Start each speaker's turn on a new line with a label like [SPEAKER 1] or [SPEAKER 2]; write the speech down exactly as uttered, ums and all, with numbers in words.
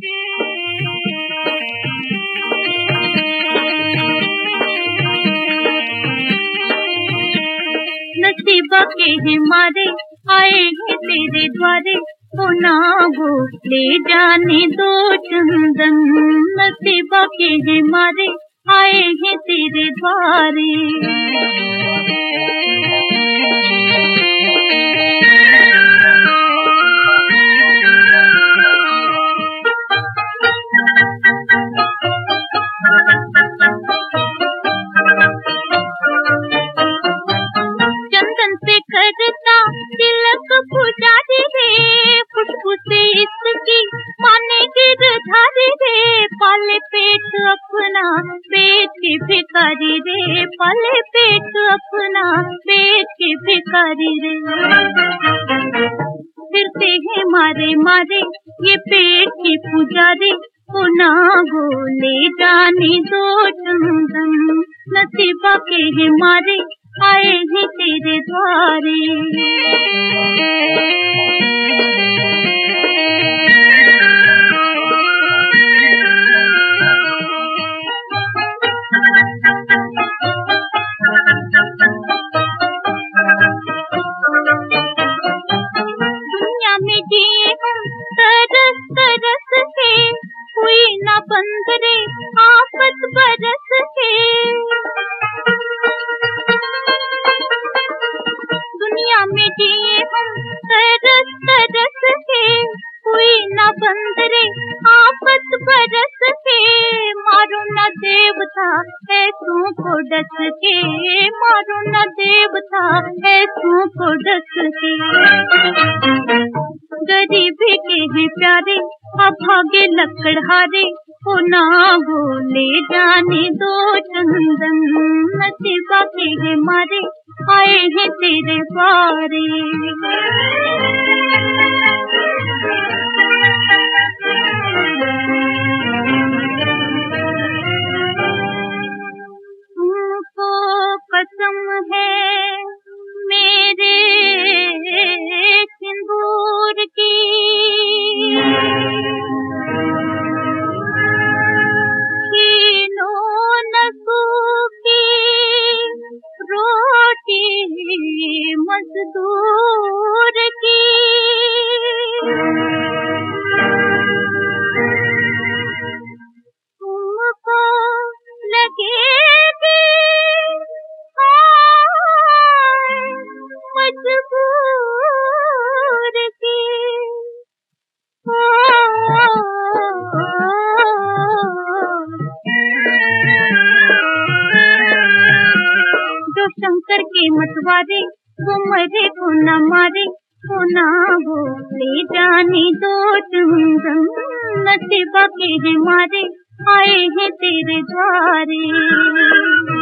[SPEAKER 1] नसीबा के ही मारे आए हैं तेरे द्वारे, ओ नागो ले जाने दो चंदन। नसीबा के ही मारे आए हैं तेरे द्वारे। चंदन से करता तिलक पुजारी रे, खुशबू से इसकी माने गिरधारी रे। पाले पेट अपना पेट के भिखारी रे, पाले पेट अपना पेट के भिखारी रे। फिरते हैं मारे मारे ये पेट के पुजारी, ओ नागो ले जाने दो चंदन। नसीबा के ही मारे आए हैं तेरे द्वारे। दुनिया में जिए हम तरस तरस के, हुई ना बंद रे आफत बरस के। दुनिया में जिए हम तरस तरस के, हुई ना बंद रे आफत बरस के। मारो न देवता ऐसों को डस के, मारो न देवता ऐसों को डस के। गरीबी के ही प्यारे अभागे लकड़हारे, ओ नागो ले जाने दो चंदन। नसीबा के ही मारे आए हैं तेरे द्वारे। तुमको कसम है मेरे सिंदूर की, छीनो न सूखी रोटी मजदूर की। तुमको लगेगी हाय मजबूर की, जो शंकर के मतवारे वो मरे को न मारे, ओ नागो ले जाने दो चंदन। नसीबा के ही मारे आए हैं तेरे द्वारे।